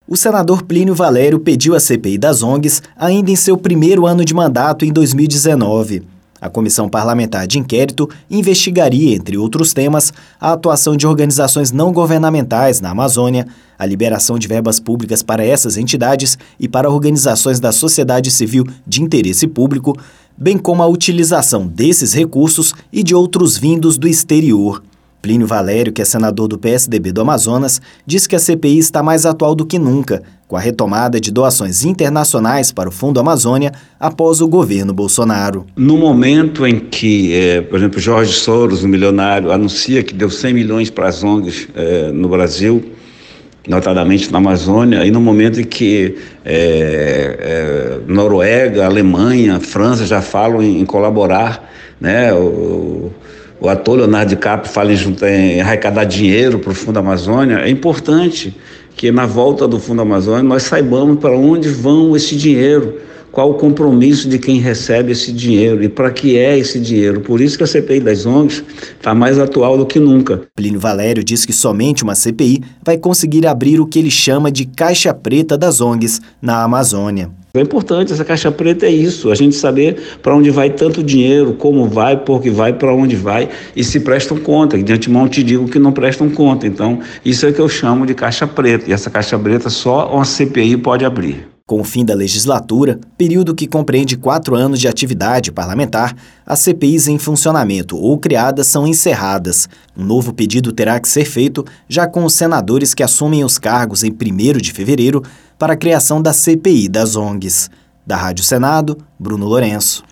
O senador Plínio Valério pediu a CPI das ONGs ainda em seu primeiro ano de mandato em 2019. A Comissão Parlamentar de Inquérito investigaria, entre outros temas, a atuação de organizações não governamentais na Amazônia, a liberação de verbas públicas para essas entidades e para organizações da sociedade civil de interesse público, bem como a utilização desses recursos e de outros vindos do exterior. Plínio Valério, que é senador do PSDB do Amazonas, diz que a CPI está mais atual do que nunca, com a retomada de doações internacionais para o Fundo Amazônia após o governo Bolsonaro. No momento em que, por exemplo, Jorge Soros, o milionário, anuncia que deu 100 milhões para as ONGs no Brasil, notadamente na Amazônia, e no momento em que Noruega, Alemanha, França já falam em colaborar, né? O ator Leonardo DiCaprio fala em arrecadar dinheiro para o Fundo Amazônia. É importante que na volta do Fundo Amazônia nós saibamos para onde vão esse dinheiro, qual o compromisso de quem recebe esse dinheiro e para que é esse dinheiro. Por isso que a CPI das ONGs está mais atual do que nunca. Plínio Valério diz que somente uma CPI vai conseguir abrir o que ele chama de caixa preta das ONGs na Amazônia. É importante, essa caixa preta é isso, a gente saber para onde vai tanto dinheiro, como vai, por que vai, para onde vai e se prestam conta. De antemão te digo que não prestam conta, então isso é que eu chamo de caixa preta e essa caixa preta só uma CPI pode abrir. Com o fim da legislatura, período que compreende 4 anos de atividade parlamentar, as CPIs em funcionamento ou criadas são encerradas. Um novo pedido terá que ser feito já com os senadores que assumem os cargos em 1º de fevereiro para a criação da CPI das ONGs. Da Rádio Senado, Bruno Lourenço.